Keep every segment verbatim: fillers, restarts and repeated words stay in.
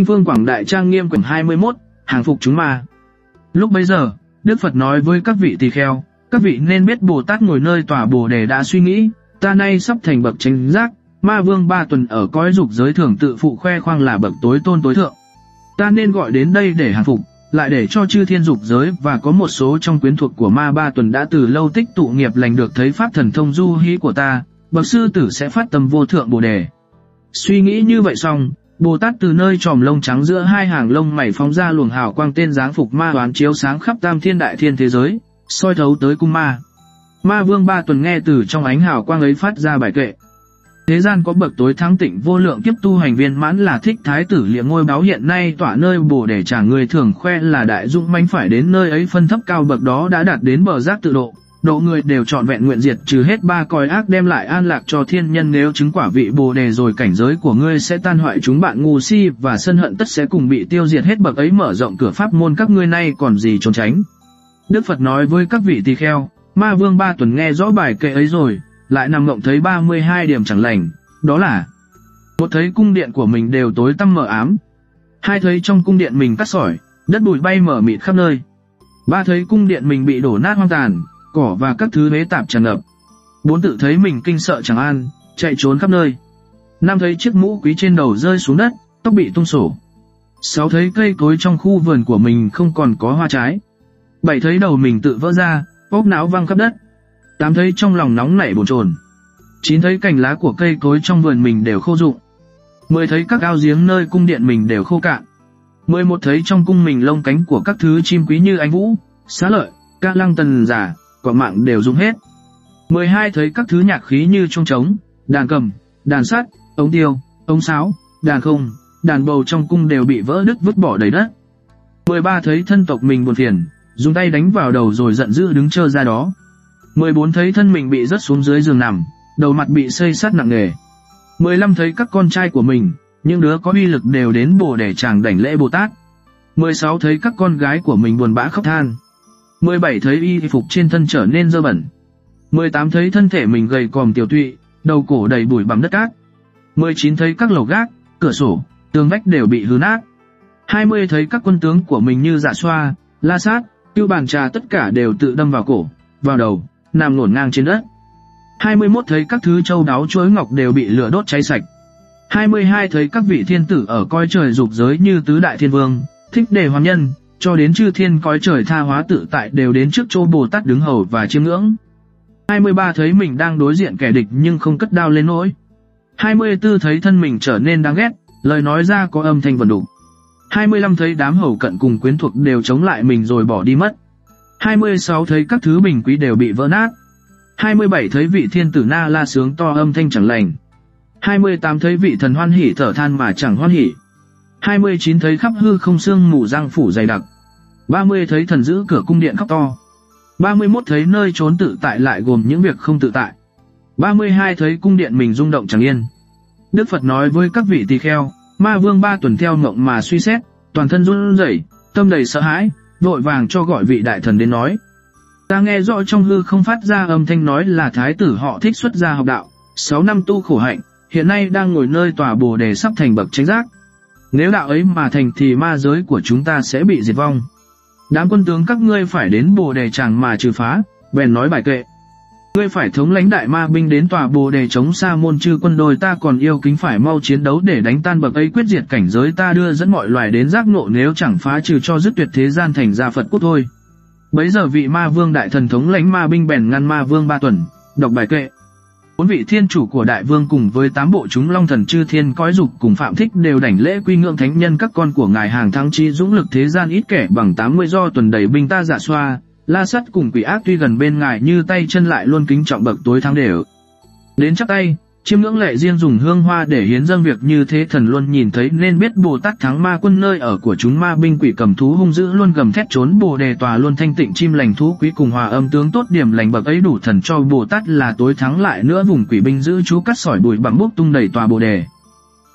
Phương Quảng Đại Trang Nghiêm quyển hai mươi mốt, hàng phục chúng ma. Lúc bấy giờ, Đức Phật nói với các vị tỳ kheo, các vị nên biết Bồ Tát ngồi nơi tòa Bồ Đề đã suy nghĩ, ta nay sắp thành bậc chánh giác, ma vương ba tuần ở cõi dục giới thường tự phụ khoe khoang là bậc tối tôn tối thượng. Ta nên gọi đến đây để hàng phục, lại để cho chư thiên dục giới và có một số trong quyến thuộc của ma ba tuần đã từ lâu tích tụ nghiệp lành được thấy pháp thần thông du hí của ta, bậc sư tử sẽ phát tâm vô thượng Bồ Đề. Suy nghĩ như vậy xong, Bồ Tát từ nơi chòm lông trắng giữa hai hàng lông mày phóng ra luồng hào quang tên dáng phục ma đoán chiếu sáng khắp tam thiên đại thiên thế giới, soi thấu tới cung ma. Ma vương ba tuần nghe từ trong ánh hào quang ấy phát ra bài kệ. Thế gian có bậc tối thắng tịnh vô lượng kiếp tu hành viên mãn là Thích Thái tử Liệng Ngôi Báu, hiện nay tỏa nơi Bồ Đề Tràng, người thường khoe là đại dũng mãnh, phải đến nơi ấy phân thấp cao bậc đó đã đạt đến bờ giác tự độ. Độ người đều trọn vẹn nguyện diệt trừ hết ba cõi ác, đem lại an lạc cho thiên nhân. Nếu chứng quả vị Bồ Đề rồi, cảnh giới của ngươi sẽ tan hoại, chúng bạn ngu si và sân hận tất sẽ cùng bị tiêu diệt hết. Bậc ấy mở rộng cửa pháp môn, các ngươi nay còn gì trốn tránh. Đức Phật nói với các vị tỳ kheo, ma vương ba tuần nghe rõ bài kệ ấy rồi, lại nằm mộng thấy ba mươi hai điểm chẳng lành, đó là: một, thấy cung điện của mình đều tối tăm mờ ám; hai, thấy trong cung điện mình cát sỏi, đất bụi bay mờ mịt khắp nơi; ba, thấy cung điện mình bị đổ nát hoang tàn, cỏ và các thứ bế tạp tràn ngập; bốn, tự thấy mình kinh sợ chẳng an, chạy trốn khắp nơi; năm, thấy chiếc mũ quý trên đầu rơi xuống đất, tóc bị tung xổ; sáu, thấy cây cối trong khu vườn của mình không còn có hoa trái; bảy, thấy đầu mình tự vỡ ra, óc não văng khắp đất; tám, thấy trong lòng nóng nảy bồn chồn; chín, thấy cành lá của cây cối trong vườn mình đều khô rụng; mười, thấy các ao giếng nơi cung điện mình đều khô cạn; mười một, thấy trong cung mình lông cánh của các thứ chim quý như anh vũ, xá lợi, ca lăng tần giả, quả mạng đều rụng hết; mười hai, thấy các thứ nhạc khí như chuông trống, đàn cầm, đàn sắt, ống tiêu, ống sáo, đàn không, đàn bầu trong cung đều bị vỡ đứt vứt bỏ đầy đất; mười ba, thấy thân tộc mình buồn phiền, dùng tay đánh vào đầu rồi giận dữ đứng trơ ra đó; mười bốn, thấy thân mình bị rớt xuống dưới giường nằm, đầu mặt bị xây sắt nặng nề; mười lăm, thấy các con trai của mình, những đứa có uy lực đều đến Bồ Đề Tràng đảnh lễ Bồ Tát; mười sáu, thấy các con gái của mình buồn bã khóc than; mười bảy, thấy y phục trên thân trở nên dơ bẩn; mười tám, thấy thân thể mình gầy còm tiều tụy, đầu cổ đầy bụi bặm đất cát; mười chín, thấy các lầu gác, cửa sổ, tường vách đều bị hư nát; hai mươi, thấy các quân tướng của mình như Dạ Xoa, La Sát, Cưu Bàn Trà tất cả đều tự đâm vào cổ, vào đầu, nằm ngổn ngang trên đất; hai mươi mốt, thấy các thứ châu báu chuỗi ngọc đều bị lửa đốt cháy sạch; hai mươi hai, thấy các vị thiên tử ở cõi trời dục giới như Tứ Đại Thiên Vương, Thích Đề Hoàn Nhân, cho đến chư thiên cõi trời tha hóa tự tại đều đến trước chỗ Bồ Tát đứng hầu và chiêm ngưỡng. hai mươi ba, thấy mình đang đối diện kẻ địch nhưng không cất đao lên nỗi. hai mươi tư, thấy thân mình trở nên đáng ghét, lời nói ra có âm thanh vần đục. hai mươi lăm, thấy đám hầu cận cùng quyến thuộc đều chống lại mình rồi bỏ đi mất. hai mươi sáu, thấy các thứ bình quý đều bị vỡ nát. hai mươi bảy, thấy vị thiên tử Na La sướng to âm thanh chẳng lành. hai mươi tám, thấy vị thần hoan hỉ thở than mà chẳng hoan hỉ. hai mươi chín, thấy khắp hư không sương mù răng phủ dày đặc. ba mươi, thấy thần giữ cửa cung điện khóc to. ba mươi mốt, thấy nơi trốn tự tại lại gồm những việc không tự tại. ba mươi hai, thấy cung điện mình rung động chẳng yên. Đức Phật nói với các vị tỳ kheo, ma vương ba tuần theo mộng mà suy xét, toàn thân run rẩy, tâm đầy sợ hãi, vội vàng cho gọi vị đại thần đến nói. Ta nghe rõ trong hư không phát ra âm thanh nói là thái tử họ Thích xuất gia học đạo, sáu năm tu khổ hạnh, hiện nay đang ngồi nơi tòa Bồ Đề sắp thành bậc chánh giác. Nếu đạo ấy mà thành thì ma giới của chúng ta sẽ bị diệt vong. Đám quân tướng các ngươi phải đến Bồ Đề Tràng mà trừ phá. Bèn nói bài kệ. Ngươi phải thống lãnh đại ma binh đến tòa Bồ Đề chống Sa môn chư quân đôi ta còn yêu kính, phải mau chiến đấu để đánh tan bậc ấy, quyết diệt cảnh giới ta, đưa dẫn mọi loài đến giác ngộ, nếu chẳng phá trừ cho dứt tuyệt thế gian thành ra Phật quốc thôi. Bấy giờ vị ma vương đại thần thống lãnh ma binh bèn ngăn ma vương ba tuần, đọc bài kệ. Bốn vị thiên chủ của đại vương cùng với tám bộ chúng long thần chư thiên cõi dục cùng Phạm Thích đều đảnh lễ quy ngưỡng thánh nhân các con của ngài hàng thắng chi dũng lực thế gian ít kẻ bằng tám mươi, do tuần đầy binh ta Dạ Xoa, La Sắt cùng quỷ ác tuy gần bên ngài như tay chân lại luôn kính trọng bậc tối thắng đều đến chắp tay chiêm ngưỡng lệ riêng dùng hương hoa để hiến dâng việc như thế. Thần luôn nhìn thấy nên biết Bồ Tát thắng ma quân nơi ở của chúng ma binh quỷ cầm thú hung dữ luôn gầm thét trốn Bồ Đề tòa luôn thanh tịnh chim lành thú quý cùng hòa âm tướng tốt điểm lành, bậc ấy đủ thần cho Bồ Tát là tối thắng. Lại nữa vùng quỷ binh giữ chú cắt sỏi bụi bặm bốc tung đầy tòa Bồ Đề.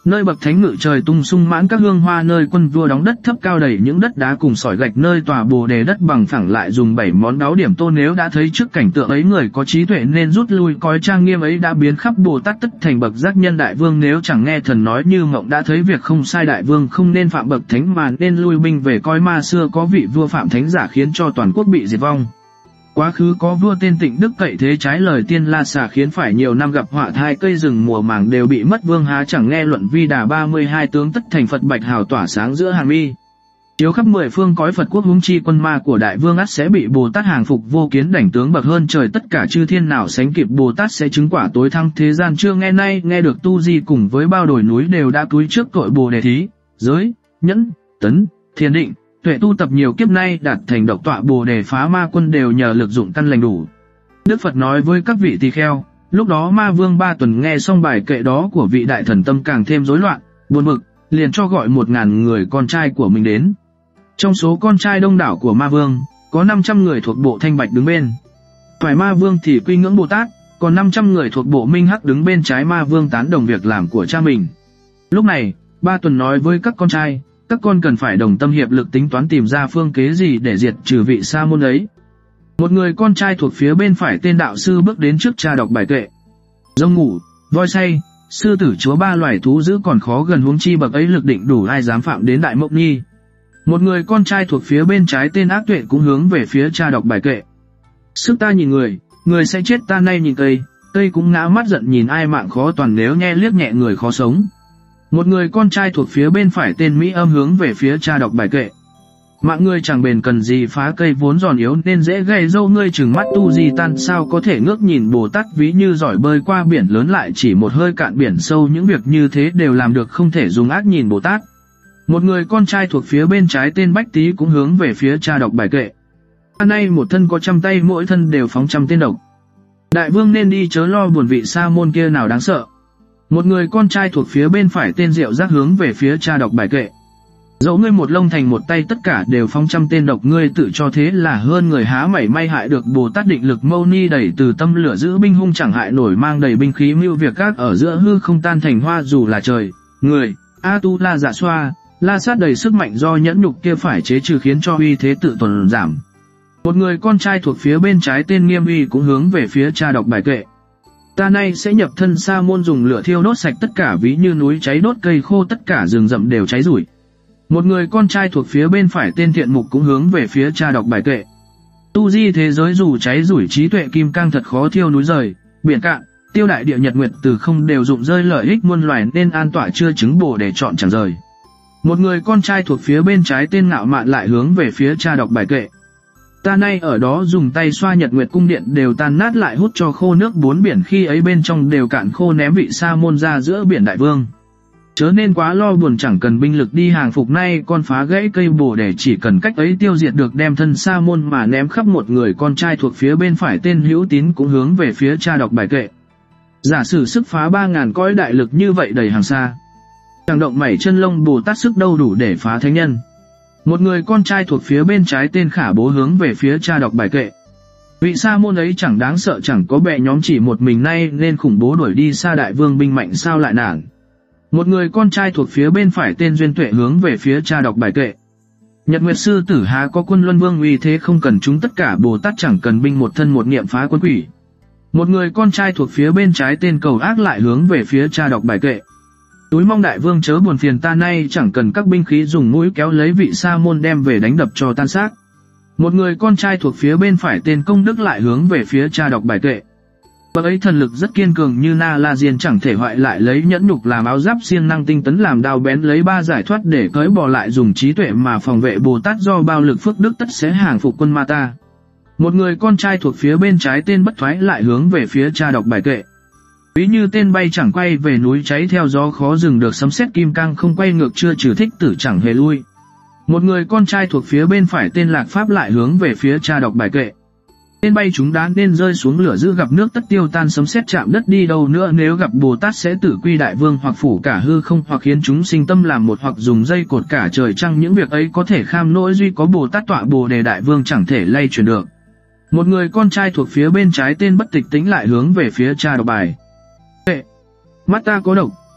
Nơi bậc thánh ngự trời tung sung mãn các hương hoa, nơi quân vua đóng đất thấp cao đầy những đất đá cùng sỏi gạch, nơi tòa bồ đề đất bằng phẳng lại dùng bảy món báu điểm tô. Nếu đã thấy trước cảnh tượng ấy người có trí tuệ nên rút lui, cõi trang nghiêm ấy đã biến khắp Bồ Tát tất thành bậc giác nhân. Đại vương nếu chẳng nghe thần nói như mộng đã thấy việc không sai, đại vương không nên phạm bậc thánh mà nên lui binh về cõi ma. Xưa có vị vua phạm thánh giả khiến cho toàn quốc bị diệt vong. Quá khứ có vua tên Tịnh Đức cậy thế trái lời tiên La Xà khiến phải nhiều năm gặp họa thai, cây rừng mùa màng đều bị mất. Vương há chẳng nghe luận vi đà ba mươi hai tướng tất thành Phật bạch hào tỏa sáng giữa hàng mi, chiếu khắp mười phương cõi Phật quốc. Huống chi quân ma của đại vương ắt sẽ bị Bồ Tát hàng phục, vô kiến đảnh tướng bậc hơn trời, tất cả chư thiên nào sánh kịp. Bồ Tát sẽ chứng quả tối thăng thế gian chưa nghe nay. Nghe được tu di cùng với bao đồi núi đều đã cúi trước tội bồ đề thí, giới, nhẫn, tấn, thiền định, tuệ tu tập nhiều kiếp nay đạt thành độc tọa bồ đề phá ma quân đều nhờ lực dụng căn lành đủ. Đức Phật nói với các vị tỳ kheo, lúc đó ma vương Ba Tuần nghe xong bài kệ đó của vị đại thần tâm càng thêm rối loạn, buồn bực, liền cho gọi một ngàn người con trai của mình đến. Trong số con trai đông đảo của ma vương, có năm trăm người thuộc bộ Thanh Bạch đứng bên phải ma vương thì quy ngưỡng Bồ Tát, còn năm trăm người thuộc bộ Minh Hắc đứng bên trái ma vương tán đồng việc làm của cha mình. Lúc này, Ba Tuần nói với các con trai, các con cần phải đồng tâm hiệp lực tính toán tìm ra phương kế gì để diệt trừ vị sa môn ấy. Một người con trai thuộc phía bên phải tên đạo sư bước đến trước cha đọc bài kệ. Rông ngủ, voi say, sư tử chúa ba loài thú dữ còn khó gần, huống chi bậc ấy lực định đủ ai dám phạm đến đại mộng nhi. Một người con trai thuộc phía bên trái tên ác tuệ cũng hướng về phía cha đọc bài kệ. Sức ta nhìn người, người sẽ chết, ta nay nhìn cây, cây cũng ngã mắt giận nhìn ai, mạng khó toàn nếu nhe liếc nhẹ người khó sống. Một người con trai thuộc phía bên phải tên Mỹ Âm hướng về phía cha đọc bài kệ. Mạng ngươi chẳng bền cần gì phá cây vốn giòn yếu nên dễ gây dâu, ngươi chừng mắt tu di tan sao có thể ngước nhìn Bồ Tát ví như giỏi bơi qua biển lớn lại chỉ một hơi cạn biển sâu, những việc như thế đều làm được không thể dùng ác nhìn Bồ Tát. Một người con trai thuộc phía bên trái tên Bách Tý cũng hướng về phía cha đọc bài kệ. Ta nay một thân có trăm tay, mỗi thân đều phóng trăm tên độc. Đại vương nên đi chớ lo buồn vị sa môn kia nào đáng sợ. Một người con trai thuộc phía bên phải tên Diệu Giác hướng về phía cha đọc bài kệ. Dẫu ngươi một lông thành một tay tất cả đều phóng trăm tên độc, ngươi tự cho thế là hơn người há mảy may hại được. Bồ Tát định lực mâu ni đẩy từ tâm lửa giữ binh hung chẳng hại nổi, mang đầy binh khí mưu việc các ở giữa hư không tan thành hoa, dù là trời, người, A Tu La Dạ Xoa, La Sát đầy sức mạnh do nhẫn nhục kia phải chế trừ khiến cho uy thế tự tồn giảm. Một người con trai thuộc phía bên trái tên Nghiêm Uy cũng hướng về phía cha đọc bài kệ. Ta nay sẽ nhập thân sa môn dùng lửa thiêu đốt sạch tất cả, ví như núi cháy đốt cây khô, tất cả rừng rậm đều cháy rủi. Một người con trai thuộc phía bên phải tên Thiện Mục cũng hướng về phía cha đọc bài kệ. Tu di thế giới dù cháy rủi, trí tuệ kim cang thật khó thiêu núi rời, biển cạn, tiêu đại địa nhật nguyệt từ không đều dụng rơi, lợi ích muôn loài nên an tọa chưa chứng bổ để chọn chẳng rời. Một người con trai thuộc phía bên trái tên Ngạo Mạn lại hướng về phía cha đọc bài kệ. Ta nay ở đó dùng tay xoa nhật nguyệt cung điện đều tan nát, lại hút cho khô nước bốn biển, khi ấy bên trong đều cạn khô, ném vị sa môn ra giữa biển. Đại vương chớ nên quá lo buồn, chẳng cần binh lực đi hàng phục, nay con phá gãy cây bồ đề chỉ cần cách ấy tiêu diệt được, đem thân sa môn mà ném khắp. Một người con trai thuộc phía bên phải tên Hữu Tín cũng hướng về phía cha đọc bài kệ. Giả sử sức phá ba ngàn cõi đại lực như vậy đầy hàng xa, chẳng động mảy chân lông Bồ Tát sức đâu đủ để phá thánh nhân. Một người con trai thuộc phía bên trái tên Khả Bố hướng về phía cha đọc bài kệ. Vị sa môn ấy chẳng đáng sợ, chẳng có bè nhóm, chỉ một mình nay nên khủng bố đuổi đi xa, đại vương binh mạnh sao lại nản. Một người con trai thuộc phía bên phải tên Duyên Tuệ hướng về phía cha đọc bài kệ. Nhật Nguyệt sư tử há có quân luân vương uy thế không cần chúng tất cả, Bồ Tát chẳng cần binh một thân một niệm phá quân quỷ. Một người con trai thuộc phía bên trái tên Cầu Ác lại hướng về phía cha đọc bài kệ. Túi mong đại vương chớ buồn phiền, ta nay chẳng cần các binh khí, dùng mũi kéo lấy vị sa môn đem về đánh đập cho tan xác. Một người con trai thuộc phía bên phải tên Công Đức lại hướng về phía cha đọc bài kệ. Bậc ấy thần lực rất kiên cường như Na La Diên chẳng thể hoại, lại lấy nhẫn nhục làm áo giáp, siêng năng tinh tấn làm đao bén, lấy ba giải thoát để cởi bỏ, lại dùng trí tuệ mà phòng vệ. Bồ Tát do bao lực phước đức tất sẽ hàng phục quân ma ta. Một người con trai thuộc phía bên trái tên Bất Thoái lại hướng về phía cha đọc bài kệ. Ví như tên bay chẳng quay về, núi cháy theo gió khó dừng được, sấm sét kim cang không quay ngược, chưa trừ thích tử chẳng hề lui. Một người con trai thuộc phía bên phải tên Lạc Pháp lại hướng về phía cha đọc bài kệ. Tên bay chúng đá nên rơi xuống lửa giữ, gặp nước tất tiêu tan, sấm sét chạm đất đi đâu nữa, nếu gặp Bồ Tát sẽ tự quy đại vương, hoặc phủ cả hư không, hoặc khiến chúng sinh tâm làm một, hoặc dùng dây cột cả trời trăng, những việc ấy có thể kham nỗi, duy có Bồ Tát tọa bồ đề đại vương chẳng thể lay chuyển được. Một người con trai thuộc phía bên trái tên Bất Tịch Tĩnh lại hướng về phía cha đọc bài kệ. Mắt ta có độc,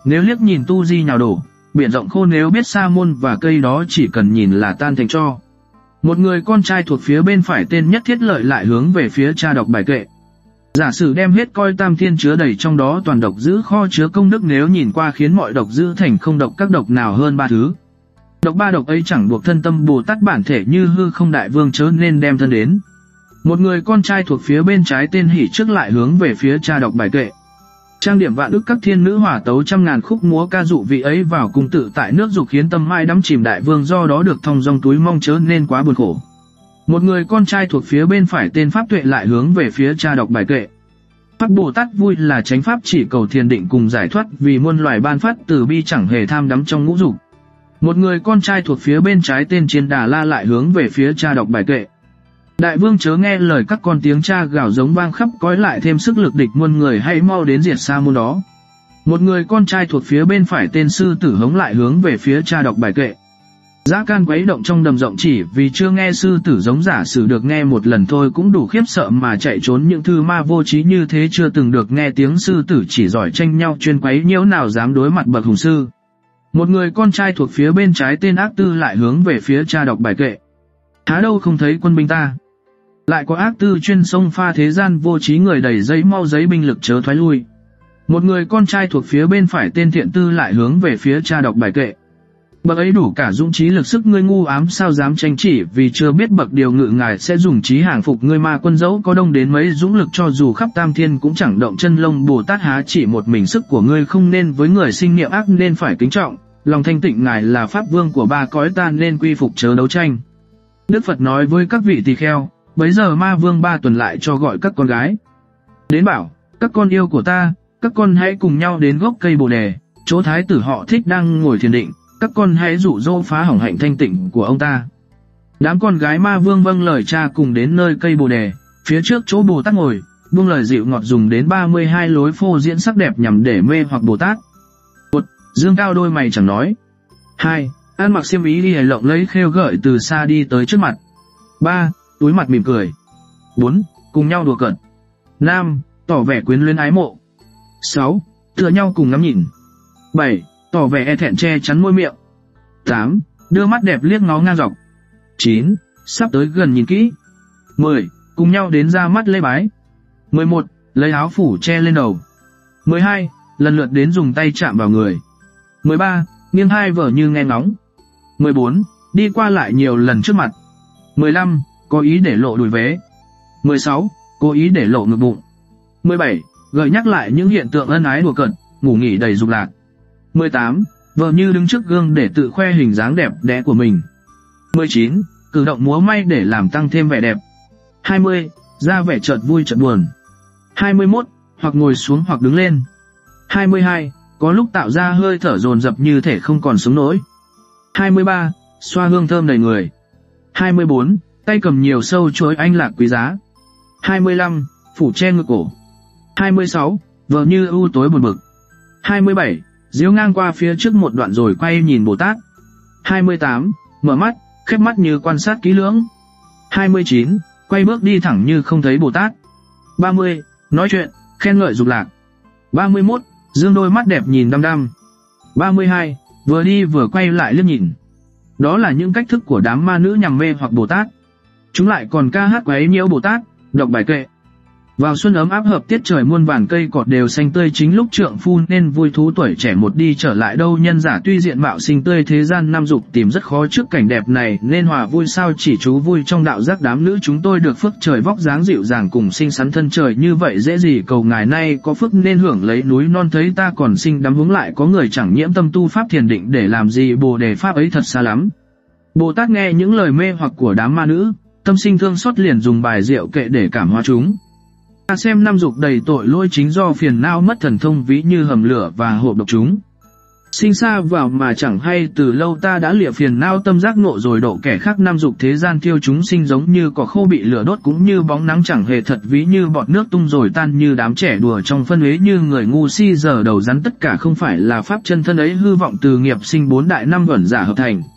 nếu liếc nhìn tu di nhào đổ, biển rộng khô nếu biết sa môn và cây đó chỉ cần nhìn là tan thành tro. Một người con trai thuộc phía bên phải tên Nhất Thiết Lợi lại hướng về phía cha đọc bài kệ. Giả sử đem hết coi tam thiên chứa đầy trong đó toàn độc giữ kho chứa công đức, nếu nhìn qua khiến mọi độc giữ thành không độc, các độc nào hơn ba thứ. Độc ba độc ấy chẳng buộc thân tâm Bồ Tát bản thể như hư không đại vương chớ nên đem thân đến. Một người con trai thuộc phía bên trái tên Hỷ trước lại hướng về phía cha đọc bài kệ. Trang điểm vạn ức các thiên nữ hỏa tấu trăm ngàn khúc múa ca dụ vị ấy vào cùng tự tại nước dục khiến tâm mai đắm chìm đại vương do đó được thong dong túi mong chớ nên quá buồn khổ. Một người con trai thuộc phía bên phải tên Pháp Tuệ lại hướng về phía cha đọc bài kệ. Pháp Bồ Tát vui là chánh pháp chỉ cầu thiền định cùng giải thoát, vì muôn loài ban phát từ bi chẳng hề tham đắm trong ngũ dục. Một người con trai thuộc phía bên trái tên Chiến Đà La lại hướng về phía cha đọc bài kệ. Đại vương chớ nghe lời các con tiếng cha gào giống vang khắp cõi, lại thêm sức lực địch muôn người, hãy mau đến diệt sa môn đó. Một người con trai thuộc phía bên phải tên Sư Tử Hống lại hướng về phía cha đọc bài kệ. Dã can quấy động trong đầm rộng, chỉ vì chưa nghe sư tử giống, giả sử được nghe một lần thôi cũng đủ khiếp sợ mà chạy trốn, những thư ma vô trí như thế chưa từng được nghe tiếng sư tử chỉ giỏi tranh nhau chuyên quấy nhiễu, nào dám đối mặt bậc hùng sư. Một người con trai thuộc phía bên trái tên Ác Tư lại hướng về phía cha đọc bài kệ. Há đâu không thấy quân binh ta, lại có ác tư chuyên xông pha thế gian vô trí, người đầy giấy mau giấy binh lực chớ thoái lui. Một người con trai thuộc phía bên phải tên Thiện Tư lại hướng về phía cha đọc bài kệ. Bậc ấy đủ cả dũng trí lực sức, ngươi ngu ám sao dám tranh chỉ, vì chưa biết bậc điều ngự ngài sẽ dùng trí hàng phục ngươi, ma quân dẫu có đông đến mấy dũng lực cho dù khắp tam thiên cũng chẳng động chân lông. Bồ Tát há chỉ một mình sức của ngươi, không nên với người sinh niệm ác nên phải kính trọng, lòng thanh tịnh ngài là pháp vương của ba cõi ta nên quy phục chớ đấu tranh. Đức Phật nói với các vị tỳ kheo. Bấy giờ ma vương Ba Tuần lại cho gọi các con gái đến, bảo: các con yêu của ta, các con hãy cùng nhau đến gốc cây bồ đề, chỗ thái tử họ Thích đang ngồi thiền định, các con hãy dụ dỗ phá hỏng hạnh thanh tịnh của ông ta. Đám con gái ma vương vâng lời cha cùng đến nơi cây bồ đề, phía trước chỗ Bồ Tát ngồi, buông lời dịu ngọt dùng đến ba mươi hai lối phô diễn sắc đẹp nhằm để mê hoặc Bồ Tát. Một, dương cao đôi mày chẳng nói. Hai, ăn mặc xiêm ý đi hề lộng lấy khêu gợi từ xa đi tới trước mặt. Ba, túi mặt mỉm cười. Bốn, cùng nhau đùa cợt. Năm, tỏ vẻ quyến luyến ái mộ. Sáu, tựa nhau cùng ngắm nhìn. Bảy, tỏ vẻ e thẹn che chắn môi miệng. Tám, đưa mắt đẹp liếc ngó ngang dọc. Chín, sắp tới gần nhìn kỹ. Mười, cùng nhau đến ra mắt lễ bái. Mười một, lấy áo phủ che lên đầu. Mười hai, lần lượt đến dùng tay chạm vào người. Mười ba, nghiêng hai vở như nghe ngóng. Mười bốn, đi qua lại nhiều lần trước mặt. Mười lăm, có ý để lộ đùi vế. Mười sáu, cố ý để lộ ngực bụng. Mười bảy, gợi nhắc lại những hiện tượng ân ái đùa cợt, ngủ nghỉ đầy dục lạc. Mười tám, vờ như đứng trước gương để tự khoe hình dáng đẹp đẽ của mình. Mười chín, cử động múa may để làm tăng thêm vẻ đẹp. Hai mươi, ra vẻ chợt vui chợt buồn. Hai mươi mốt, hoặc ngồi xuống hoặc đứng lên. Hai mươi hai, có lúc tạo ra hơi thở dồn dập như thể không còn sống nổi. Hai mươi ba, xoa hương thơm đầy người. Hai mươi bốn, tay cầm nhiều sâu chuỗi anh lạc quý giá. Hai mươi lăm, phủ che ngực cổ. Hai mươi sáu, vờ như u tối buồn bực. Hai mươi bảy, díu ngang qua phía trước một đoạn rồi quay nhìn Bồ Tát. Hai mươi tám, mở mắt, khép mắt như quan sát kỹ lưỡng. Hai mươi chín, quay bước đi thẳng như không thấy Bồ Tát. Ba mươi, nói chuyện, khen ngợi dục lạc. Ba mươi mốt, dương đôi mắt đẹp nhìn đăm đăm. Ba mươi hai, vừa đi vừa quay lại liếc nhìn. Đó là những cách thức của đám ma nữ nhằm mê hoặc Bồ Tát. Chúng lại còn ca hát quấy nhiễu Bồ Tát, đọc bài kệ. Vào xuân ấm áp hợp tiết trời muôn vàn cây cọt đều xanh tươi, chính lúc trượng phu nên vui thú tuổi trẻ một đi trở lại đâu nhân giả tuy diện mạo xinh tươi thế gian năm dục tìm rất khó trước cảnh đẹp này nên hòa vui sao chỉ chú vui trong đạo giác đám nữ chúng tôi được phước trời vóc dáng dịu dàng cùng xinh xắn thân trời như vậy dễ gì cầu ngài nay có phước nên hưởng lấy núi non thấy ta còn xinh đắm hướng lại có người chẳng nhiễm tâm tu pháp thiền định để làm gì bồ đề pháp ấy thật xa lắm. Bồ Tát nghe những lời mê hoặc của đám ma nữ, tâm sinh thương xót liền dùng bài diệu kệ để cảm hóa chúng. Ta xem năm dục đầy tội lỗi chính do phiền não mất thần thông ví như hầm lửa và hộp độc chúng. Sinh xa vào mà chẳng hay từ lâu ta đã lìa phiền não tâm giác ngộ rồi độ kẻ khác năm dục thế gian thiêu chúng sinh giống như cỏ khô bị lửa đốt cũng như bóng nắng chẳng hề thật ví như bọt nước tung rồi tan như đám trẻ đùa trong phân uế như người ngu si giờ đầu rắn tất cả không phải là pháp chân thân ấy hư vọng từ nghiệp sinh bốn đại năm uẩn giả hợp thành.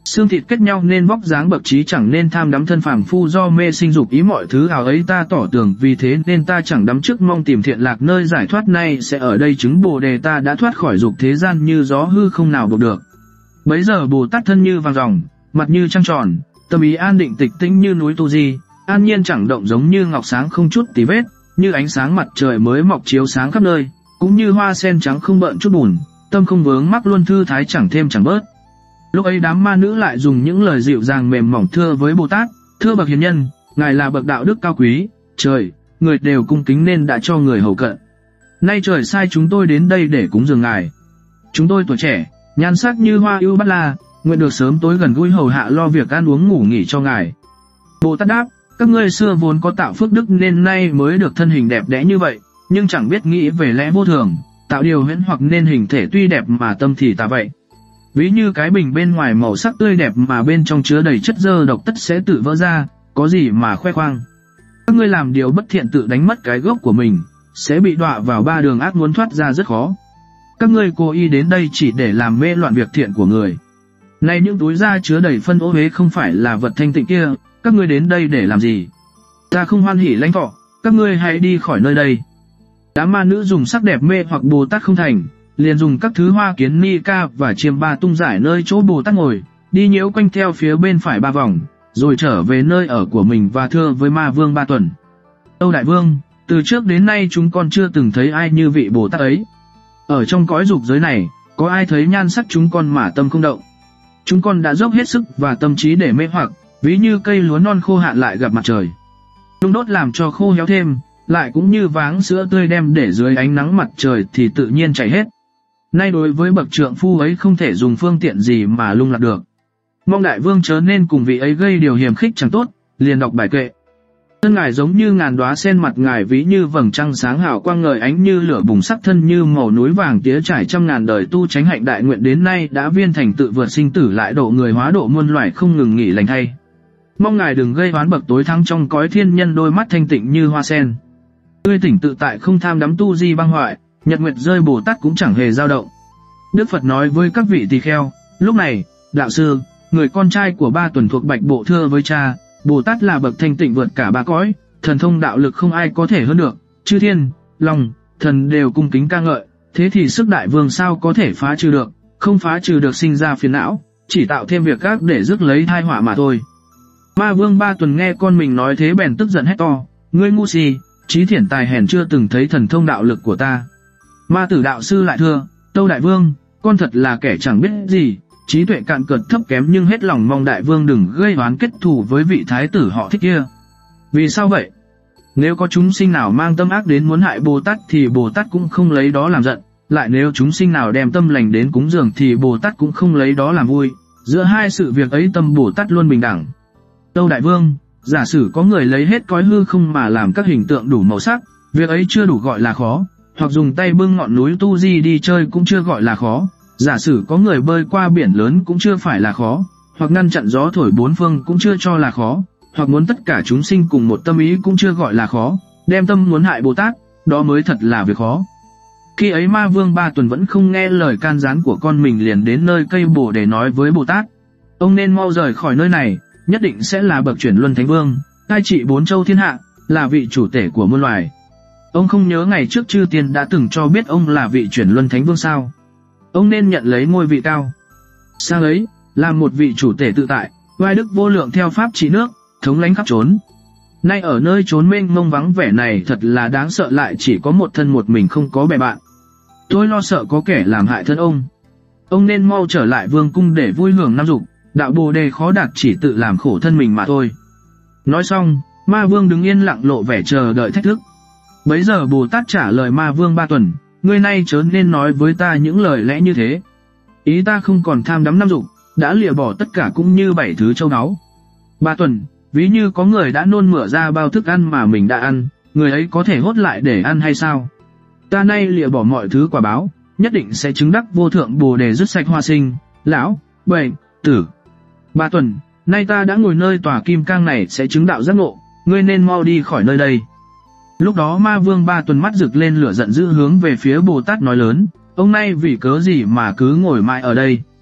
Xương thịt kết nhau nên vóc dáng bậc trí chẳng nên tham đắm thân phàm phu do mê sinh dục ý mọi thứ ảo ấy ta tỏ tưởng vì thế nên ta chẳng đắm trước mong tìm thiện lạc nơi giải thoát nay sẽ ở đây chứng Bồ đề ta đã thoát khỏi dục thế gian như gió hư không nào buộc được. Bấy giờ Bồ Tát thân như vàng ròng, mặt như trăng tròn, tâm ý an định tịch tĩnh như núi Tu Di, an nhiên chẳng động giống như ngọc sáng không chút tì vết, như ánh sáng mặt trời mới mọc chiếu sáng khắp nơi, cũng như hoa sen trắng không bợn chút bùn, tâm không vướng mắc luôn thư thái chẳng thêm chẳng bớt. Lúc ấy đám ma nữ lại dùng những lời dịu dàng mềm mỏng thưa với Bồ Tát, thưa bậc hiền nhân, ngài là bậc đạo đức cao quý, trời, người đều cung kính nên đã cho người hầu cận. Nay trời sai chúng tôi đến đây để cúng dường ngài. Chúng tôi tuổi trẻ, nhan sắc như hoa ưu bát la, nguyện được sớm tối gần gũi hầu hạ lo việc ăn uống ngủ nghỉ cho ngài. Bồ Tát đáp, các ngươi xưa vốn có tạo phước đức nên nay mới được thân hình đẹp đẽ như vậy, nhưng chẳng biết nghĩ về lẽ vô thường, tạo điều huyễn hoặc nên hình thể tuy đẹp mà tâm thì tà vậy. Ví như cái bình bên ngoài màu sắc tươi đẹp mà bên trong chứa đầy chất dơ độc tất sẽ tự vỡ ra, có gì mà khoe khoang. Các ngươi làm điều bất thiện tự đánh mất cái gốc của mình, sẽ bị đọa vào ba đường ác muốn thoát ra rất khó. Các ngươi cố ý đến đây chỉ để làm mê loạn việc thiện của người. Này những túi da chứa đầy phân ô uế không phải là vật thanh tịnh kia, các ngươi đến đây để làm gì? Ta không hoan hỉ lãnh thọ, các ngươi hãy đi khỏi nơi đây. Đám ma nữ dùng sắc đẹp mê hoặc Bồ Tát không thành, liền dùng các thứ hoa kiến ni ca và chiêm ba tung giải nơi chỗ Bồ Tát ngồi, đi nhiễu quanh theo phía bên phải ba vòng, rồi trở về nơi ở của mình và thưa với ma vương Ba Tuần. Tâu đại vương, từ trước đến nay chúng con chưa từng thấy ai như vị Bồ Tát ấy. Ở trong cõi dục giới này, có ai thấy nhan sắc chúng con mà tâm không động? Chúng con đã dốc hết sức và tâm trí để mê hoặc, ví như cây lúa non khô hạn lại gặp mặt trời. Nung đốt làm cho khô héo thêm, lại cũng như váng sữa tươi đem để dưới ánh nắng mặt trời thì tự nhiên chảy hết. Nay đối với bậc trượng phu ấy không thể dùng phương tiện gì mà lung lạc được. Mong đại vương chớ nên cùng vị ấy gây điều hiềm khích chẳng tốt, liền đọc bài kệ. Thân ngài giống như ngàn đóa sen, mặt ngài ví như vầng trăng sáng hào quang ngời ánh như lửa bùng, sắc thân như màu núi vàng tía, trải trăm ngàn đời tu chánh hạnh đại nguyện đến nay đã viên thành, tự vượt sinh tử lại độ người hóa độ muôn loài không ngừng nghỉ lành thay. Mong ngài đừng gây oán bậc tối thắng trong cõi thiên nhân, đôi mắt thanh tịnh như hoa sen, tươi tỉnh tự tại không tham đắm tu di băng hoại, nhật nguyệt rơi Bồ Tát cũng chẳng hề dao động. Đức Phật nói với các vị tỳ kheo, lúc này, đạo sư, người con trai của Ba Tuần thuộc Bạch Bộ thưa với cha, Bồ Tát là bậc thanh tịnh vượt cả ba cõi, thần thông đạo lực không ai có thể hơn được, chư thiên, lòng, thần đều cung kính ca ngợi, thế thì sức đại vương sao có thể phá trừ được, không phá trừ được sinh ra phiền não, chỉ tạo thêm việc gác để rước lấy tai họa mà thôi. Ma vương Ba Tuần nghe con mình nói thế bèn tức giận hét to, ngươi ngu si, trí thiển tài hèn chưa từng thấy thần thông đạo lực của ta. Ma tử đạo sư lại thưa, tâu đại vương, con thật là kẻ chẳng biết gì, trí tuệ cạn cợt thấp kém, nhưng hết lòng mong đại vương đừng gây oán kết thù với vị thái tử họ Thích kia. Vì sao vậy? Nếu có chúng sinh nào mang tâm ác đến muốn hại Bồ Tát thì Bồ Tát cũng không lấy đó làm giận, lại nếu chúng sinh nào đem tâm lành đến cúng dường thì Bồ Tát cũng không lấy đó làm vui, giữa hai sự việc ấy tâm Bồ Tát luôn bình đẳng. Tâu đại vương, giả sử có người lấy hết cõi hư không mà làm các hình tượng đủ màu sắc, việc ấy chưa đủ gọi là khó, hoặc dùng tay bưng ngọn núi Tu Di đi chơi cũng chưa gọi là khó, giả sử có người bơi qua biển lớn cũng chưa phải là khó, hoặc ngăn chặn gió thổi bốn phương cũng chưa cho là khó, hoặc muốn tất cả chúng sinh cùng một tâm ý cũng chưa gọi là khó, đem tâm muốn hại Bồ Tát, đó mới thật là việc khó. Khi ấy ma vương Ba Tuần vẫn không nghe lời can gián của con mình, liền đến nơi cây bồ để nói với Bồ Tát, ông nên mau rời khỏi nơi này, nhất định sẽ là bậc chuyển luân thánh vương, cai trị bốn châu thiên hạ, là vị chủ tể của muôn loài. Ông không nhớ ngày trước chư tiên đã từng cho biết ông là vị chuyển luân thánh vương sao? Ông nên nhận lấy ngôi vị cao sang ấy, làm một vị chủ tể tự tại, oai đức vô lượng theo pháp trị nước, thống lãnh khắp trốn. Nay ở nơi trốn mênh mông vắng vẻ này thật là đáng sợ, lại chỉ có một thân một mình không có bè bạn. Tôi lo sợ có kẻ làm hại thân ông. Ông nên mau trở lại vương cung để vui hưởng năm dục, đạo bồ đề khó đạt chỉ tự làm khổ thân mình mà thôi. Nói xong, ma vương đứng yên lặng lộ vẻ chờ đợi thách thức. Bấy giờ Bồ Tát trả lời ma vương Ba Tuần, ngươi nay chớ nên nói với ta những lời lẽ như thế. Ý ta không còn tham đắm năm dục, đã lìa bỏ tất cả cũng như bảy thứ châu báu. Ba Tuần, ví như có người đã nôn mửa ra bao thức ăn mà mình đã ăn, người ấy có thể hốt lại để ăn hay sao? Ta nay lìa bỏ mọi thứ quả báo, nhất định sẽ chứng đắc vô thượng bồ đề, dứt sạch hoa sinh, lão, bệnh, tử. Ba Tuần, nay ta đã ngồi nơi tòa kim cang này sẽ chứng đạo giác ngộ, ngươi nên mau đi khỏi nơi đây. Lúc đó ma vương Ba Tuần mắt rực lên lửa giận dữ hướng về phía Bồ Tát nói lớn, ông nay vì cớ gì mà cứ ngồi mãi ở đây?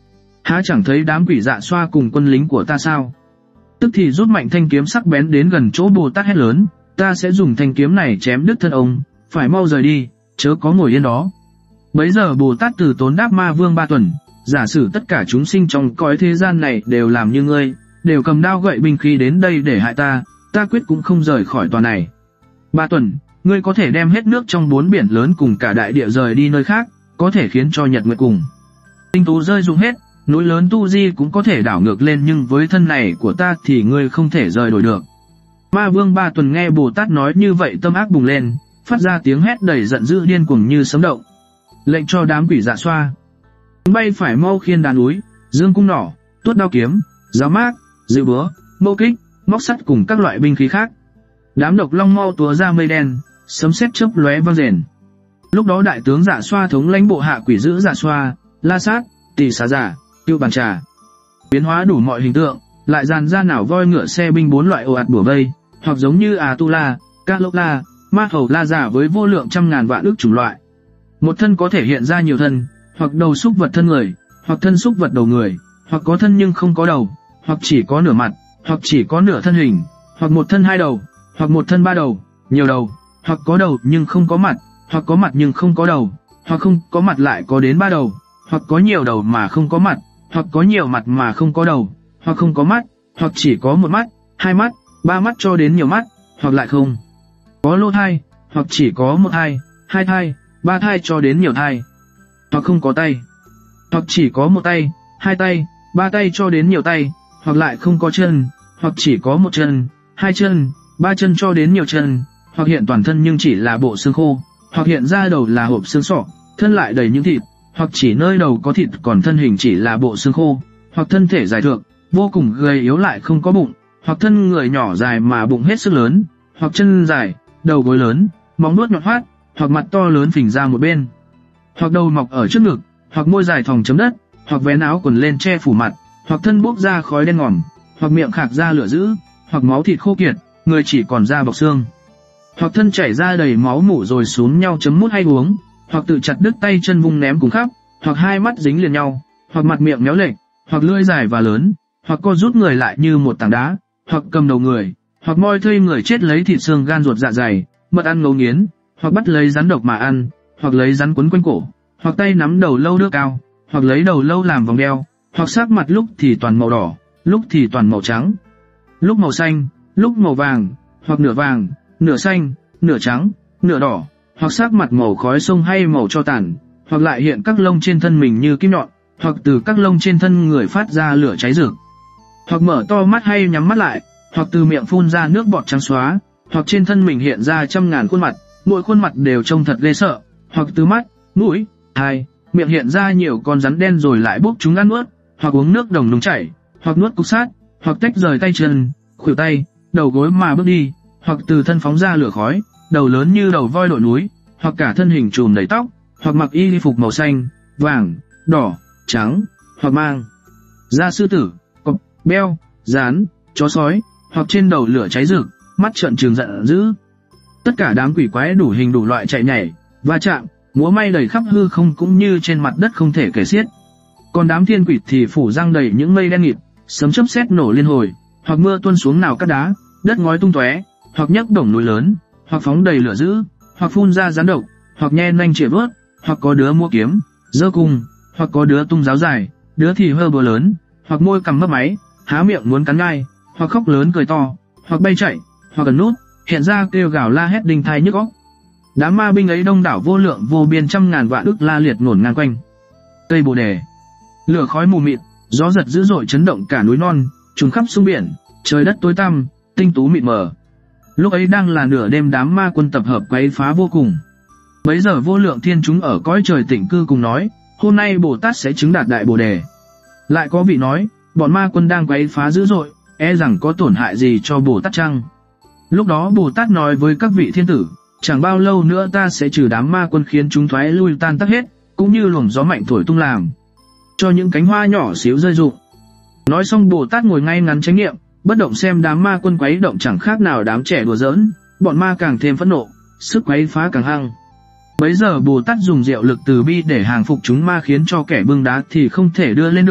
Há chẳng thấy đám quỷ dạ xoa cùng quân lính của ta sao? Tức thì rút mạnh thanh kiếm sắc bén đến gần chỗ Bồ Tát hét lớn, ta sẽ dùng thanh kiếm này chém đứt thân ông, phải mau rời đi, chớ có ngồi yên đó. Bấy giờ Bồ Tát Từ Tốn đáp Ma Vương Ba Tuần, giả sử tất cả chúng sinh trong cõi thế gian này đều làm như ngươi, đều cầm đao gậy binh khí đến đây để hại ta, ta quyết cũng không rời khỏi tòa này. Ba Tuần, ngươi có thể đem hết nước trong bốn biển lớn cùng cả đại địa rời đi nơi khác, có thể khiến cho nhật nguyệt cùng tinh tú rơi rụng hết, núi lớn Tu Di cũng có thể đảo ngược lên, nhưng với thân này của ta thì ngươi không thể rời đổi được. Ma Vương Ba Tuần nghe Bồ Tát nói như vậy tâm ác bùng lên, phát ra tiếng hét đầy giận dữ điên cuồng như sấm động, lệnh cho đám quỷ dạ xoa bay phải mau khiên đá núi, dương cung nỏ, tuốt đao kiếm, giáo mác, dịu búa, mâu kích, móc sắt cùng các loại binh khí khác. Đám độc long mau túa ra mây đen, sấm sét chớp lóe vang rền. Lúc đó đại tướng dạ xoa thống lãnh bộ hạ quỷ dữ dạ xoa, La Sát, Tỳ Xà Giả, Cưu Bàn Trà, biến hóa đủ mọi hình tượng, lại dàn ra nào voi ngựa xe binh bốn loại ồ ạt bủa vây, hoặc giống như À Tu La, Ca Lốc La, Ma Hầu La giả với vô lượng trăm ngàn vạn ức chủng loại. Một thân có thể hiện ra nhiều thân, hoặc đầu súc vật thân người, hoặc thân súc vật đầu người, hoặc có thân nhưng không có đầu, hoặc chỉ có nửa mặt, hoặc chỉ có nửa thân hình, hoặc một thân hai đầu, hoặc một thân ba đầu, nhiều đầu, hoặc có đầu nhưng không có mặt, hoặc có mặt nhưng không có đầu, hoặc không có mặt lại có đến ba đầu, hoặc có nhiều đầu mà không có mặt, hoặc có nhiều mặt mà không có đầu, hoặc không có mắt, hoặc chỉ có một mắt, hai mắt, ba mắt cho đến nhiều mắt, hoặc lại không có lỗ thai, hoặc chỉ có một thai, hai thai, ba thai cho đến nhiều thai, hoặc không có tay, hoặc chỉ có một tay, hai tay, ba tay cho đến nhiều tay, hoặc lại không có chân, hoặc chỉ có một chân, hai chân, ba chân cho đến nhiều chân, hoặc hiện toàn thân nhưng chỉ là bộ xương khô, hoặc hiện ra đầu là hộp xương sọ, thân lại đầy những thịt, hoặc chỉ nơi đầu có thịt còn thân hình chỉ là bộ xương khô, hoặc thân thể dài thượng, vô cùng gầy yếu lại không có bụng, hoặc thân người nhỏ dài mà bụng hết sức lớn, hoặc chân dài, đầu gối lớn, móng vuốt nhọn hoắt, hoặc mặt to lớn phình ra một bên, hoặc đầu mọc ở trước ngực, hoặc môi dài thòng chấm đất, hoặc vén áo quần lên che phủ mặt, hoặc thân bốc ra khói đen ngòm, hoặc miệng khạc ra lửa dữ, hoặc máu thịt khô kiệt, người chỉ còn da bọc xương, hoặc thân chảy ra đầy máu mủ rồi xúm nhau chấm mút hay uống, hoặc tự chặt đứt tay chân vung ném cùng khắp, hoặc hai mắt dính liền nhau, hoặc mặt miệng méo lệch, hoặc lưỡi dài và lớn, hoặc co rút người lại như một tảng đá, hoặc cầm đầu người, hoặc moi thây người chết lấy thịt xương gan ruột dạ dày, mật ăn ngấu nghiến, hoặc bắt lấy rắn độc mà ăn, hoặc lấy rắn quấn quanh cổ, hoặc tay nắm đầu lâu đưa cao, hoặc lấy đầu lâu làm vòng đeo, hoặc sắc mặt lúc thì toàn màu đỏ, lúc thì toàn màu trắng, lúc màu xanh, lúc màu vàng, hoặc nửa vàng, nửa xanh, nửa trắng, nửa đỏ, hoặc sắc mặt màu khói sông hay màu tro tàn, hoặc lại hiện các lông trên thân mình như kim nhọn, hoặc từ các lông trên thân người phát ra lửa cháy rực, hoặc mở to mắt hay nhắm mắt lại, hoặc từ miệng phun ra nước bọt trắng xóa, hoặc trên thân mình hiện ra trăm ngàn khuôn mặt, mỗi khuôn mặt đều trông thật ghê sợ, hoặc từ mắt, mũi, tai, miệng hiện ra nhiều con rắn đen rồi lại bốc chúng ăn nuốt, hoặc uống nước đồng nung chảy, hoặc nuốt cục sát, hoặc tách rời tay chân, khuỷu tay, đầu gối mà bước đi, hoặc từ thân phóng ra lửa khói, đầu lớn như đầu voi đội núi, hoặc cả thân hình trùm đầy tóc, hoặc mặc y phục màu xanh, vàng, đỏ, trắng, hoặc mang da sư tử, cọp, beo, rán, chó sói, hoặc trên đầu lửa cháy rực, mắt trợn trừng giận dữ. Tất cả đám quỷ quái đủ hình đủ loại chạy nhảy, va chạm, múa may đầy khắp hư không cũng như trên mặt đất không thể kể xiết. Còn đám thiên quỷ thì phủ răng đầy những mây đen nghịt, sấm chớp sét nổ liên hồi, hoặc mưa tuôn xuống nào cát đá, đất ngói tung tóe, hoặc nhấc đổng núi lớn, hoặc phóng đầy lửa dữ, hoặc phun ra rắn độc, hoặc nhe nanh chĩa vớt, hoặc có đứa mua kiếm, giơ cung, hoặc có đứa tung giáo dài, đứa thì hơ búa lớn, hoặc môi cầm mấp máy, há miệng muốn cắn ngai, hoặc khóc lớn cười to, hoặc bay chạy, hoặc ẩn nút, hiện ra kêu gào la hét đinh tai nhức óc. Đám ma binh ấy đông đảo vô lượng vô biên trăm ngàn vạn ức la liệt ngổn ngang quanh cây bồ đề, lửa khói mù mịt, gió giật dữ dội chấn động cả núi non, trùng khắp sông biển, trời đất tối tăm, tinh tú mịt mờ. Lúc ấy đang là nửa đêm, đám ma quân tập hợp quấy phá vô cùng. Bấy giờ vô lượng thiên chúng ở cõi trời tịnh cư cùng nói, hôm nay Bồ Tát sẽ chứng đạt đại bồ đề. Lại có vị nói, bọn ma quân đang quấy phá dữ dội, e rằng có tổn hại gì cho Bồ Tát chăng? Lúc đó Bồ Tát nói với các vị thiên tử, chẳng bao lâu nữa ta sẽ trừ đám ma quân khiến chúng thoái lui tan tác hết, cũng như luồng gió mạnh thổi tung làm cho những cánh hoa nhỏ xíu rơi rụng. Nói xong Bồ Tát ngồi ngay ngắn chánh niệm, bất động xem đám ma quân quấy động chẳng khác nào đám trẻ đùa giỡn, bọn ma càng thêm phẫn nộ, sức quấy phá càng hăng. Bấy giờ Bồ Tát dùng diệu lực từ bi để hàng phục chúng ma, khiến cho kẻ bưng đá thì không thể đưa lên được,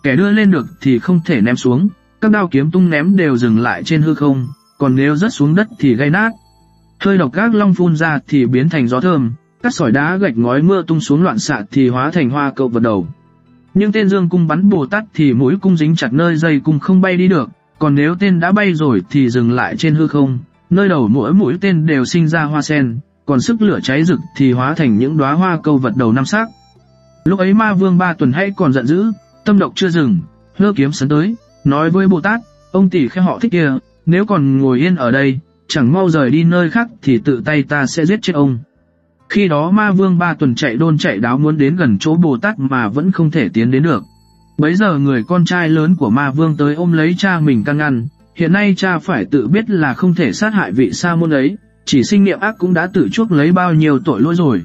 kẻ đưa lên được thì không thể ném xuống, các đao kiếm tung ném đều dừng lại trên hư không, còn nếu rớt xuống đất thì gây nát. Hơi độc gác long phun ra thì biến thành gió thơm, các sỏi đá gạch ngói mưa tung xuống loạn xạ thì hóa thành hoa cậu vật đầu. Nhưng tên dương cung bắn Bồ Tát thì mũi cung dính chặt nơi dây cung không bay đi được, còn nếu tên đã bay rồi thì dừng lại trên hư không, nơi đầu mỗi mũi tên đều sinh ra hoa sen, còn sức lửa cháy rực thì hóa thành những đóa hoa câu vật đầu năm sắc. Lúc ấy Ma Vương Ba Tuần hãy còn giận dữ, tâm độc chưa dừng, hơ kiếm sấn tới, nói với Bồ Tát, ông tỷ kheo họ Thích kia, nếu còn ngồi yên ở đây, chẳng mau rời đi nơi khác thì tự tay ta sẽ giết chết ông. Khi đó Ma Vương Ba Tuần chạy đôn chạy đáo muốn đến gần chỗ Bồ Tát mà vẫn không thể tiến đến được. Bấy giờ người con trai lớn của Ma Vương tới ôm lấy cha mình can ngăn, hiện nay cha phải tự biết là không thể sát hại vị sa môn ấy, chỉ sinh niệm ác cũng đã tự chuốc lấy bao nhiêu tội lỗi rồi.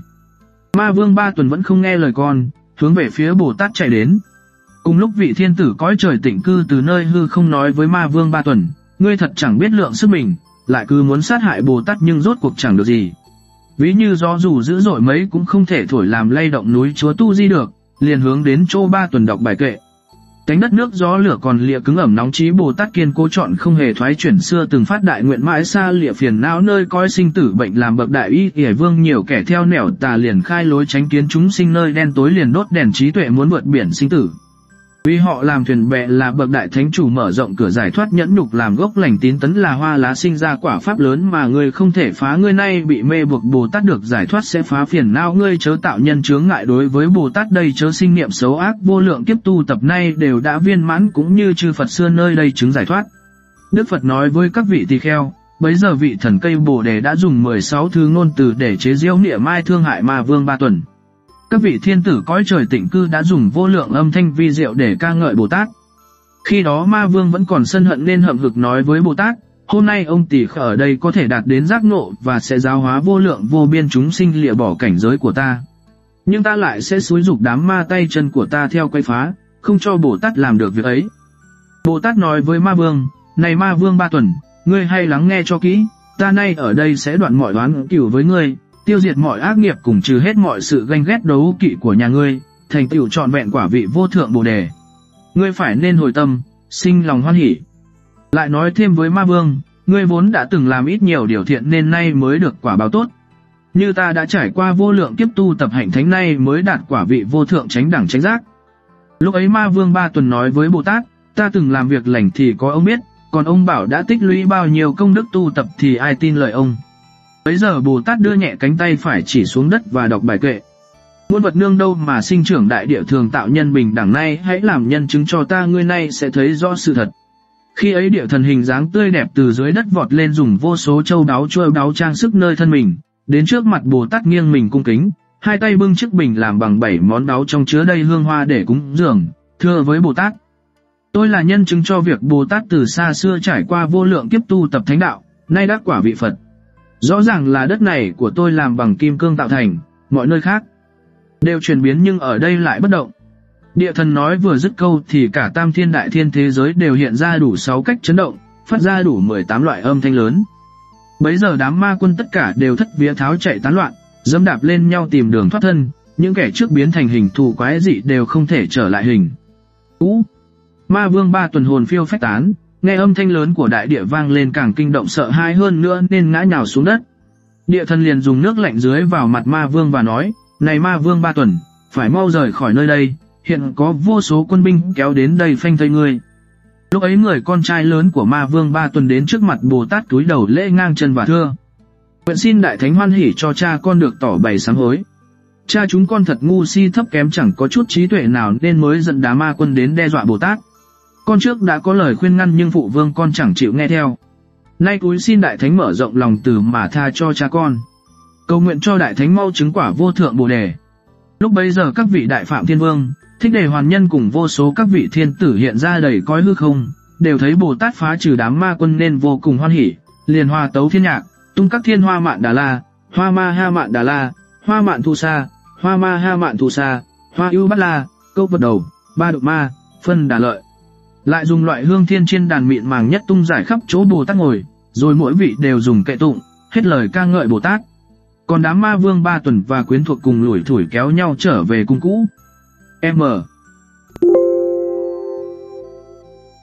Ma Vương Ba Tuần vẫn không nghe lời con, hướng về phía Bồ Tát chạy đến. Cùng lúc vị thiên tử cõi trời tịnh cư từ nơi hư không nói với Ma Vương Ba Tuần, ngươi thật chẳng biết lượng sức mình, lại cứ muốn sát hại Bồ Tát nhưng rốt cuộc chẳng được gì. Ví như gió dù dữ dội mấy cũng không thể thổi làm lay động núi Chúa Tu Di được, liền hướng đến chỗ Ba Tuần đọc bài kệ. Cánh đất nước gió lửa còn lịa cứng ẩm nóng chí Bồ Tát kiên cố chọn không hề thoái chuyển xưa từng phát đại nguyện mãi xa lịa phiền não nơi coi sinh tử bệnh làm bậc đại y ỉa vương nhiều kẻ theo nẻo tà liền khai lối tránh kiến chúng sinh nơi đen tối liền đốt đèn trí tuệ muốn vượt biển sinh tử. Vì họ làm thuyền bè là bậc đại thánh chủ mở rộng cửa giải thoát nhẫn nhục làm gốc lành tín tấn là hoa lá sinh ra quả pháp lớn mà người không thể phá ngươi nay bị mê buộc Bồ Tát được giải thoát sẽ phá phiền não ngươi chớ tạo nhân chướng ngại đối với Bồ Tát đây chớ sinh niệm xấu ác vô lượng kiếp tu tập nay đều đã viên mãn cũng như chư Phật xưa nơi đây chứng giải thoát. Đức Phật nói với các vị tỳ kheo, bấy giờ vị thần cây Bồ Đề đã dùng mười sáu thứ ngôn từ để chế giễu niệm ai thương hại Ma Vương Ba Tuần. Các vị thiên tử cõi trời tịnh cư đã dùng vô lượng âm thanh vi diệu để ca ngợi Bồ Tát. Khi đó Ma Vương vẫn còn sân hận nên hậm hực nói với Bồ Tát, hôm nay ông tỷ kheo ở đây có thể đạt đến giác ngộ và sẽ giáo hóa vô lượng vô biên chúng sinh lìa bỏ cảnh giới của ta. Nhưng ta lại sẽ xúi giục đám ma tay chân của ta theo quay phá, không cho Bồ Tát làm được việc ấy. Bồ Tát nói với Ma Vương, này Ma Vương Ba Tuần, ngươi hay lắng nghe cho kỹ, ta nay ở đây sẽ đoạn mọi oán cửu với ngươi, tiêu diệt mọi ác nghiệp cùng trừ hết mọi sự ganh ghét đấu kỵ của nhà ngươi, thành tựu trọn vẹn quả vị vô thượng Bồ Đề. Ngươi phải nên hồi tâm, sinh lòng hoan hỷ. Lại nói thêm với Ma Vương, ngươi vốn đã từng làm ít nhiều điều thiện nên nay mới được quả báo tốt. Như ta đã trải qua vô lượng kiếp tu tập hạnh thánh nay mới đạt quả vị vô thượng chánh đẳng chánh giác. Lúc ấy Ma Vương Ba Tuần nói với Bồ Tát, ta từng làm việc lành thì có ông biết, còn ông bảo đã tích lũy bao nhiêu công đức tu tập thì ai tin lời ông. Bấy giờ Bồ Tát đưa nhẹ cánh tay phải chỉ xuống đất và đọc bài kệ. Muôn vật nương đâu mà sinh trưởng đại địa thường tạo nhân bình đẳng nay hãy làm nhân chứng cho ta ngươi nay sẽ thấy rõ sự thật. Khi ấy địa thần hình dáng tươi đẹp từ dưới đất vọt lên dùng vô số châu đáo trôi đáo trang sức nơi thân mình, đến trước mặt Bồ Tát nghiêng mình cung kính, hai tay bưng chiếc bình làm bằng bảy món đáo trong chứa đầy hương hoa để cúng dường, thưa với Bồ Tát. Tôi là nhân chứng cho việc Bồ Tát từ xa xưa trải qua vô lượng kiếp tu tập thánh đạo, nay đắc quả vị Phật. Rõ ràng là đất này của tôi làm bằng kim cương tạo thành, mọi nơi khác đều chuyển biến nhưng ở đây lại bất động. Địa thần nói vừa dứt câu thì cả tam thiên đại thiên thế giới đều hiện ra đủ sáu cách chấn động, phát ra đủ mười tám loại âm thanh lớn. Bấy giờ đám ma quân tất cả đều thất vía tháo chạy tán loạn, dẫm đạp lên nhau tìm đường thoát thân, những kẻ trước biến thành hình thù quái dị đều không thể trở lại hình cũ. Ma Vương Ba Tuần hồn phiêu phách tán, nghe âm thanh lớn của đại địa vang lên càng kinh động sợ hãi hơn nữa nên ngã nhào xuống đất. Địa thần liền dùng nước lạnh dưới vào mặt Ma Vương và nói, này Ma Vương Ba Tuần, phải mau rời khỏi nơi đây, hiện có vô số quân binh kéo đến đây phanh thây ngươi. Lúc ấy người con trai lớn của Ma Vương Ba Tuần đến trước mặt Bồ Tát cúi đầu lễ ngang chân và thưa, nguyện xin đại thánh hoan hỉ cho cha con được tỏ bày sám hối. Cha chúng con thật ngu si thấp kém chẳng có chút trí tuệ nào nên mới dẫn đám ma quân đến đe dọa Bồ Tát. Con trước đã có lời khuyên ngăn nhưng phụ vương con chẳng chịu nghe theo. Nay cúi xin đại thánh mở rộng lòng từ mà tha cho cha con. Cầu nguyện cho đại thánh mau chứng quả vô thượng Bồ Đề. Lúc bấy giờ các vị đại phạm thiên vương, Thích Đề Hoàn Nhân cùng vô số các vị thiên tử hiện ra đầy cõi hư không, đều thấy Bồ Tát phá trừ đám ma quân nên vô cùng hoan hỉ, liền hòa tấu thiên nhạc, tung các thiên hoa mạn đà la, hoa ma ha mạn đà la, hoa mạn thu sa, hoa ma ha mạn thu sa, hoa ưu bát la, câu vật đầu, ba độc ma, phân đà lợi. Lại dùng loại hương thiên trên đàn mịn màng nhất tung giải khắp chỗ Bồ Tát ngồi, rồi mỗi vị đều dùng kệ tụng, hết lời ca ngợi Bồ Tát. Còn đám Ma Vương Ba Tuần và quyến thuộc cùng lủi thủi kéo nhau trở về cung cũ. M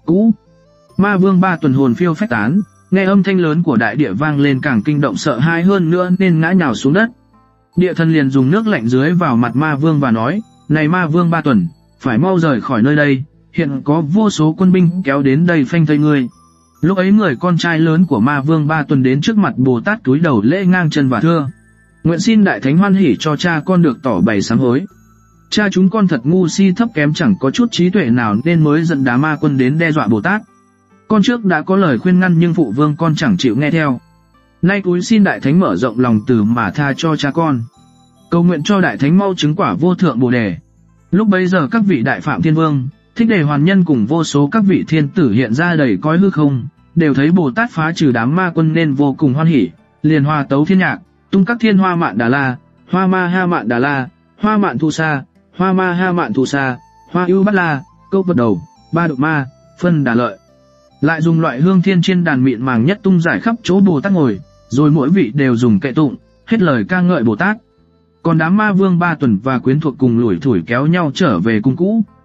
cũ. Ma vương ba tuần hồn phiêu phách tán, nghe âm thanh lớn của đại địa vang lên càng kinh động sợ hãi hơn nữa nên ngã nhào xuống đất. Địa thần liền dùng nước lạnh dưới vào mặt ma vương và nói, này ma vương ba tuần, phải mau rời khỏi nơi đây, hiện có vô số quân binh kéo đến đây phanh thây ngươi. Lúc ấy người con trai lớn của ma vương ba tuần đến trước mặt Bồ Tát cúi đầu lễ ngang chân và thưa, nguyện xin đại thánh hoan hỉ cho cha con được tỏ bày sám hối. Cha chúng con thật ngu si thấp kém chẳng có chút trí tuệ nào nên mới dẫn đám ma quân đến đe dọa Bồ Tát. Con trước đã có lời khuyên ngăn nhưng phụ vương con chẳng chịu nghe theo. Nay cúi xin đại thánh mở rộng lòng từ mà tha cho cha con. Cầu nguyện cho đại thánh mau chứng quả vô thượng bồ đề. Lúc bấy giờ các vị đại phạm thiên vương, Thích Đề Hoàn Nhân cùng vô số các vị thiên tử hiện ra đầy cõi hư không, đều thấy Bồ Tát phá trừ đám ma quân nên vô cùng hoan hỉ, liền hòa tấu thiên nhạc, tung các thiên hoa mạn đà la, hoa ma ha mạn đà la, hoa mạn thu sa, hoa ma ha mạn thu sa, hoa ưu bát la, câu vật đầu, ba độ ma, phân đà lợi. Lại dùng loại hương thiên trên đàn mịn màng nhất tung giải khắp chỗ Bồ Tát ngồi, rồi mỗi vị đều dùng kệ tụng, hết lời ca ngợi Bồ Tát. Còn đám ma vương ba tuần và quyến thuộc cùng lủi thủi kéo nhau trở về cung cũ.